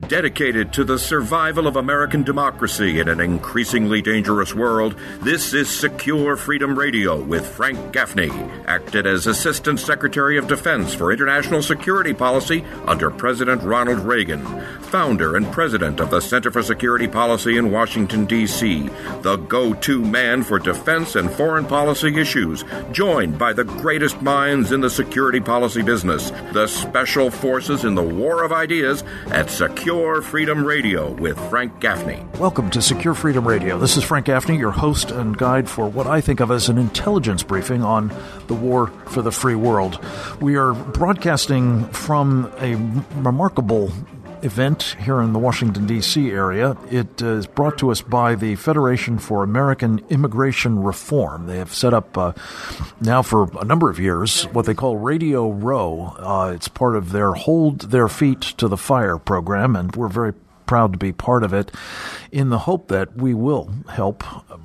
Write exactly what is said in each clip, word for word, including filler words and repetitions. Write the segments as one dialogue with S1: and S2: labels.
S1: Dedicated to the survival of American democracy in an increasingly dangerous world, this is Secure Freedom Radio with Frank Gaffney, acted as Assistant Secretary of Defense for International Security Policy under President Ronald Reagan, founder and president of the Center for Security Policy in Washington, D C, the go-to man for defense and foreign policy issues, joined by the greatest minds in the security policy business, the special forces in the war of ideas at Secure Freedom Radio with Frank Gaffney.
S2: Welcome to Secure Freedom Radio. This is Frank Gaffney, your host and guide for what I think of as an intelligence briefing on the war for the free world. We are broadcasting from a remarkable event here in the Washington, D C area. It is brought to us by the Federation for American Immigration Reform. They have set up uh, now for a number of years what they call Radio Row. Uh, it's part of their Hold Their Feet to the Fire program, and we're very proud to be part of it in the hope that we will help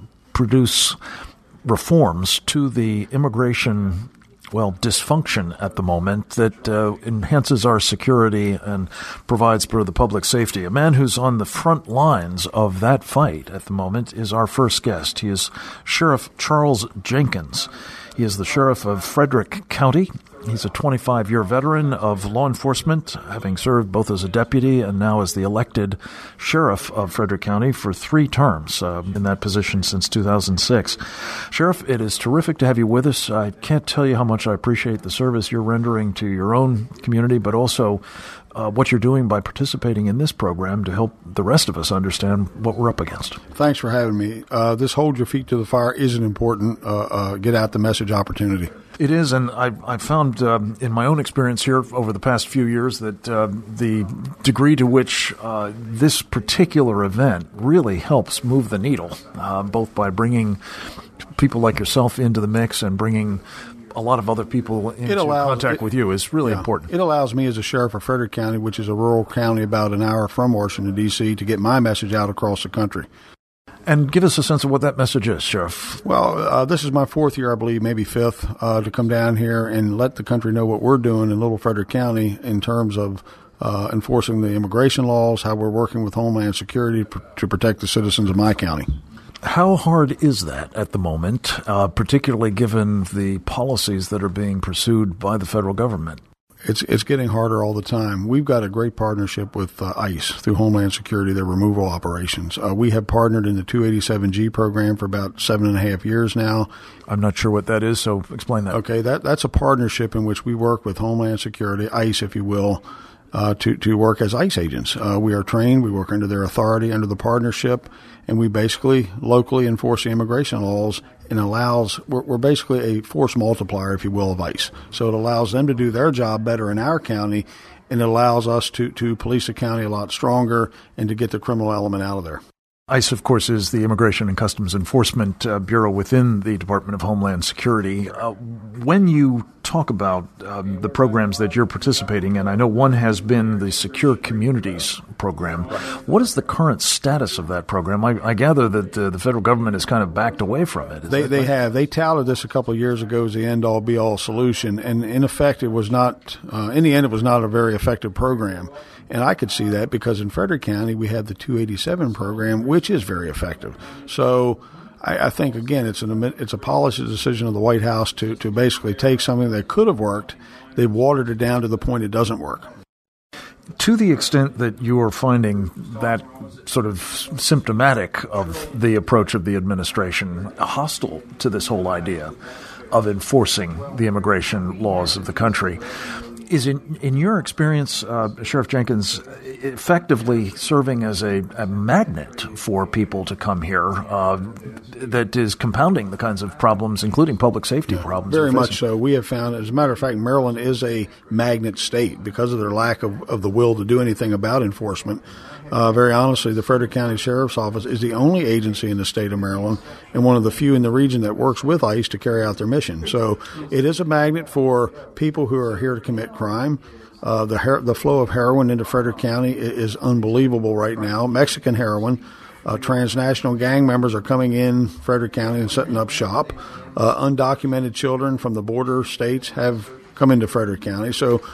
S2: produce reforms to the immigration well, dysfunction at the moment that uh, enhances our security and provides for the public safety. A man who's on the front lines of that fight at the moment is our first guest. He is Sheriff Charles Jenkins. He is the sheriff of Frederick County. He's a twenty-five-year veteran of law enforcement, having served both as a deputy and now as the elected sheriff of Frederick County for three terms uh, in that position since two thousand six. Sheriff, it is terrific to have you with us. I can't tell you how much I appreciate the service you're rendering to your own community, but also uh, what you're doing by participating in this program to help the rest of us understand what we're up against.
S3: Thanks for having me. Uh, this Hold Your Feet to the Fire is an important uh, uh, get out the message opportunity.
S2: It is, and I, I found um, in my own experience here over the past few years that uh, the degree to which uh, this particular event really helps move the needle, uh, both by bringing people like yourself into the mix and bringing a lot of other people into allows, contact
S3: it,
S2: with you is really
S3: yeah,
S2: important.
S3: It allows me as a sheriff of Frederick County, which is a rural county about an hour from Washington, D C, to get my message out across the country.
S2: And give us a sense of what that message is, Sheriff.
S3: Well, uh, this is my fourth year, I believe, maybe fifth, uh, to come down here and let the country know what we're doing in Little Frederick County in terms of uh, enforcing the immigration laws, how we're working with Homeland Security pr- to protect the citizens of my county.
S2: How hard is that at the moment, uh, particularly given the policies that are being pursued by the federal government?
S3: It's it's getting harder all the time. We've got a great partnership with uh, ICE through Homeland Security, their removal operations. Uh, we have partnered in the two eighty-seven G program for about seven and a half years now.
S2: I'm not sure what that is, so explain that.
S3: Okay, that that's a partnership in which we work with Homeland Security, ICE, if you will, uh, to, to work as ICE agents. Uh, we are trained. We work under their authority, under the partnership, and we basically locally enforce the immigration laws and allows, we're, we're basically a force multiplier, if you will, of ICE. So it allows them to do their job better in our county, and it allows us to, to police the county a lot stronger and to get the criminal element out of there.
S2: ICE, of course, is the Immigration and Customs Enforcement uh, Bureau within the Department of Homeland Security. Uh, when you talk about um, the programs that you're participating in, I know one has been the Secure Communities program. What is the current status of that program? I, I gather that uh, the federal government has kind of backed away from it. Is
S3: they they
S2: right?
S3: have. They touted this a couple of years ago as the end-all, be-all solution, and in effect, it was not. Uh, in the end, it was not a very effective program. And I could see that because in Frederick County, we have the two eighty-seven program, which is very effective. So I, I think, again, it's an it's a policy decision of the White House to, to basically take something that could have worked. They've watered it down to the point it doesn't work.
S2: To the extent that you are finding that sort of symptomatic of the approach of the administration, hostile to this whole idea of enforcing the immigration laws of the country, is in, in your experience, uh, Sheriff Jenkins, effectively serving as a, a magnet for people to come here uh, that is compounding the kinds of problems, including public safety problems?
S3: Very much so. We have found, as a matter of fact, Maryland is a magnet state because of their lack of, of the will to do anything about enforcement. Uh, very honestly, the Frederick County Sheriff's Office is the only agency in the state of Maryland and one of the few in the region that works with ICE to carry out their mission. So it is a magnet for people who are here to commit crime. Uh, the her- the flow of heroin into Frederick County is unbelievable right now. Mexican heroin. Uh, transnational gang members are coming in Frederick County and setting up shop. Uh, undocumented children from the border states have come into Frederick County. So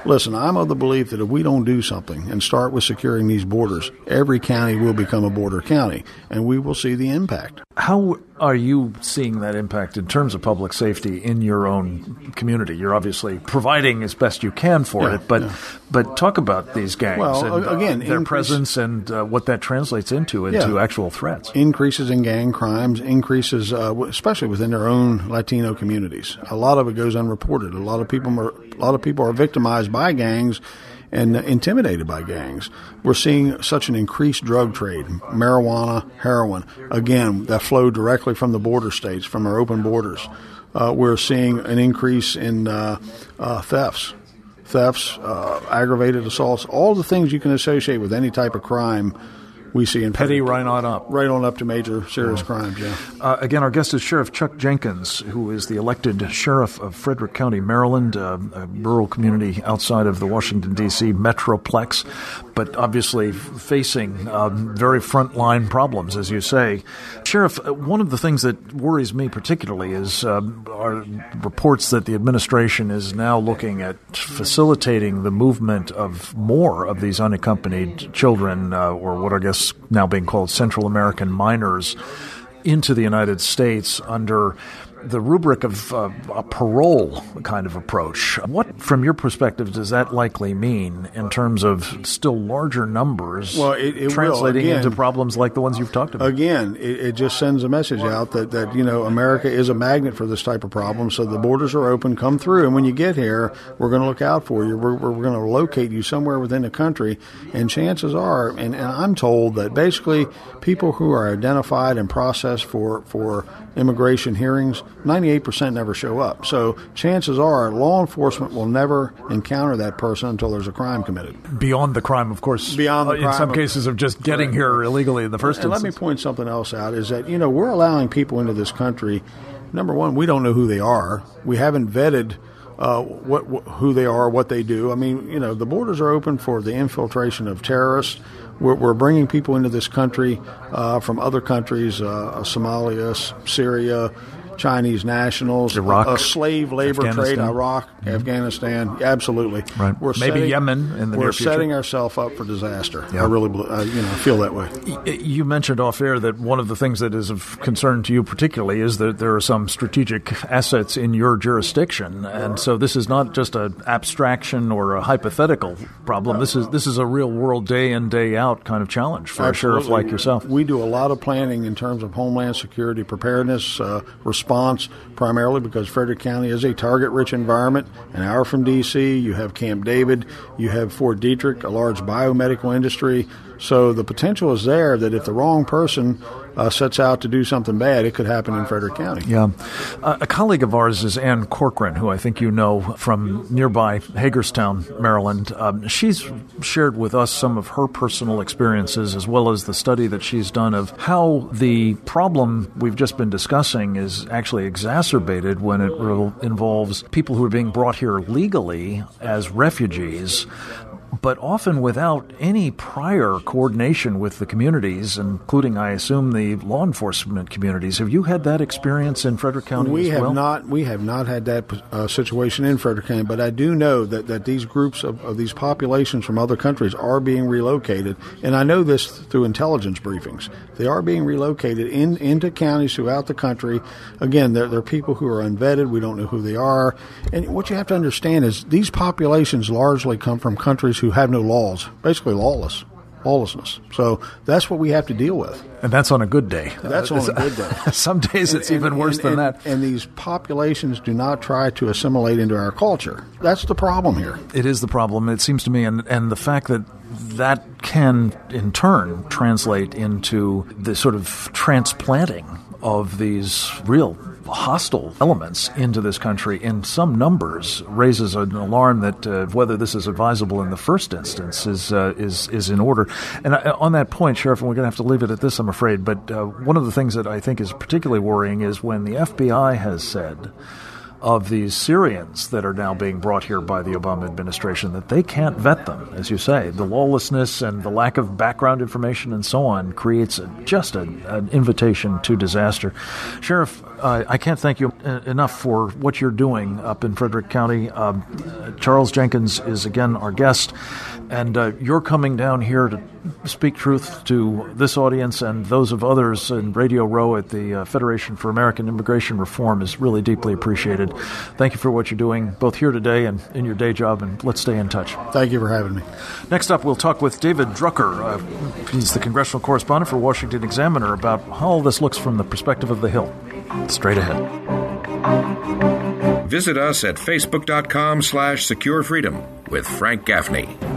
S3: Listen, I'm of the belief that if we don't do something and start with securing these borders, every county will become a border county, and we will see the impact.
S2: How are you seeing that impact in terms of public safety in your own community? You're obviously providing as best you can for
S3: yeah,
S2: it, but
S3: yeah.
S2: but talk about these gangs
S3: well,
S2: and
S3: again,
S2: uh, their
S3: increase,
S2: presence and uh, what that translates into, into
S3: yeah.
S2: actual threats.
S3: Increases in gang crimes, increases, uh, especially within their own Latino communities. A lot of it goes unreported. A lot of people are, a lot of people are victimized by gangs and intimidated by gangs. We're seeing such an increased drug trade, marijuana, heroin, again, that flow directly from the border states, from our open borders. Uh, we're seeing an increase in uh, uh, thefts, thefts, uh, aggravated assaults, all the things you can associate with any type of crime. We see in
S2: petty right on up.
S3: Right on up to major serious yeah. crimes, yeah.
S2: Uh, again, our guest is Sheriff Chuck Jenkins, who is the elected sheriff of Frederick County, Maryland, uh, a rural community outside of the Washington, D C metroplex, but obviously facing um, very frontline problems, as you say. Sheriff, one of the things that worries me particularly is uh, are reports that the administration is now looking at facilitating the movement of more of these unaccompanied children, uh, or what I guess now being called Central American minors, into the United States under the rubric of uh, a parole kind of approach. What, from your perspective, does that likely mean in terms of still larger numbers
S3: well, it, it
S2: translating
S3: will. Again,
S2: into problems like the ones you've talked about?
S3: Again, it, it just sends a message out that, that, you know, America is a magnet for this type of problem, so the borders are open, come through, and when you get here, we're going to look out for you. We're, we're going to locate you somewhere within the country, and chances are, and, and I'm told that basically people who are identified and processed for, for immigration hearings, ninety-eight percent never show up. So chances are law enforcement will never encounter that person until there's a crime committed.
S2: Beyond the crime, of course.
S3: Beyond the
S2: in
S3: crime
S2: some
S3: of,
S2: cases of just getting
S3: right.
S2: here illegally in the first
S3: and
S2: instance.
S3: Let me point something else out, is that, you know, we're allowing people into this country. Number one, we don't know who they are. We haven't vetted uh, what, what who they are, what they do. I mean, you know, the borders are open for the infiltration of terrorists. We're, we're bringing people into this country uh, from other countries, uh, Somalia, Syria, Chinese nationals,
S2: Iraq,
S3: a slave labor trade, Iraq, mm-hmm. Afghanistan, absolutely.
S2: Right.
S3: We're
S2: Maybe
S3: setting,
S2: Yemen in the
S3: we're
S2: near future.
S3: We're setting ourselves up for disaster.
S2: Yeah.
S3: I really, uh, you know, feel that way.
S2: You mentioned off air that one of the things that is of concern to you particularly is that there are some strategic assets in your jurisdiction, and so this is not just an abstraction or a hypothetical problem. This is this is a real world, day in, day out kind of challenge for
S3: Absolutely.
S2: a sheriff like yourself.
S3: We do a lot of planning in terms of homeland security preparedness, uh, response, primarily because Frederick County is a target-rich environment. An hour from D C, you have Camp David, you have Fort Detrick, a large biomedical industry. So the potential is there that if the wrong person uh, sets out to do something bad, it could happen in Frederick County.
S2: Yeah. Uh, a colleague of ours is Ann Corcoran, who I think you know from nearby Hagerstown, Maryland. Um, she's shared with us some of her personal experiences as well as the study that she's done of how the problem we've just been discussing is actually exacerbated when it re- involves people who are being brought here legally as refugees, but often without any prior coordination with the communities, including, I assume, the law enforcement communities. Have you had that experience in Frederick County
S3: we
S2: as
S3: have
S2: well?
S3: Not, we have not had that uh, situation in Frederick County, but I do know that, that these groups of, of these populations from other countries are being relocated, and I know this through intelligence briefings. They are being relocated in, into counties throughout the country. Again, they're, they're people who are unvetted. We don't know who they are. And what you have to understand is these populations largely come from countries who have no laws, basically lawless, lawlessness. So that's what we have to deal with.
S2: And that's on a good day.
S3: That's on a good day.
S2: Some days
S3: and,
S2: it's even
S3: and,
S2: worse
S3: and,
S2: than
S3: and,
S2: that.
S3: And these populations do not try to assimilate into our culture. That's the problem here.
S2: It is the problem, it seems to me, and, and the fact that that can, in turn, translate into the sort of transplanting of these real hostile elements into this country in some numbers raises an alarm that uh, whether this is advisable in the first instance is uh, is is in order. And uh, on that point, Sheriff, and we're going to have to leave it at this, I'm afraid, but uh, one of the things that I think is particularly worrying is when the F B I has said of these Syrians that are now being brought here by the Obama administration, that they can't vet them, as you say. The lawlessness and the lack of background information and so on creates a, just a, an invitation to disaster. Sheriff, uh, I can't thank you enough for what you're doing up in Frederick County. Um, Charles Jenkins is, again, our guest, and uh, you're coming down here to speak truth to this audience and those of others in Radio Row at the uh, Federation for American Immigration Reform is really deeply appreciated. Thank you for what you're doing, both here today and in your day job, and let's stay in touch.
S3: Thank you for having me.
S2: Next up, we'll talk with David Drucker. Uh, he's the congressional correspondent for Washington Examiner about how all this looks from the perspective of the Hill. Straight ahead.
S1: Visit us at facebook.com slash secure freedom with Frank Gaffney.